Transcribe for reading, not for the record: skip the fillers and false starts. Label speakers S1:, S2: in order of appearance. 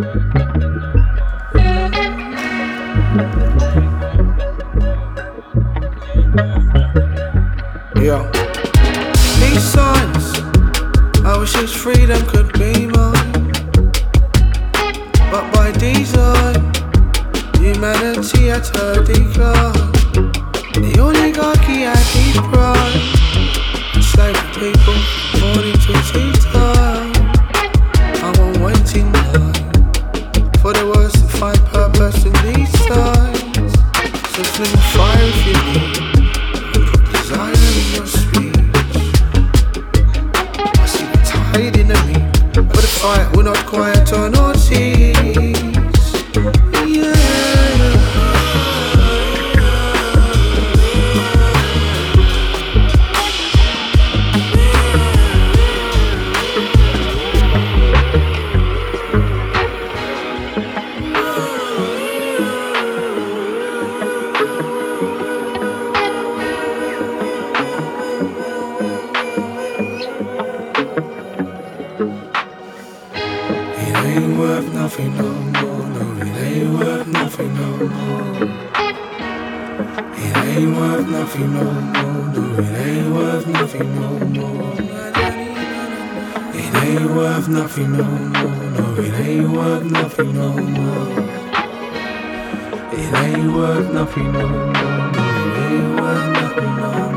S1: Yeah. These signs, I wish this freedom could be mine. But by design, humanity at her decline. The oligarchy at deep pride, enslaving people according to tea time. I'm on waiting line for the words to find purpose in these times. So fling fire if you need. Desire in your speech. I see the tide in the meat, but the fight will not quiet on our teeth. Yeah. It ain't worth nothing no more, no, it ain't worth nothing no more. It ain't worth nothing no more, no, it ain't worth nothing no more. It ain't worth nothing no more, no, it ain't worth nothing no more. It ain't worth nothing no more, no, it ain't worth nothing no more.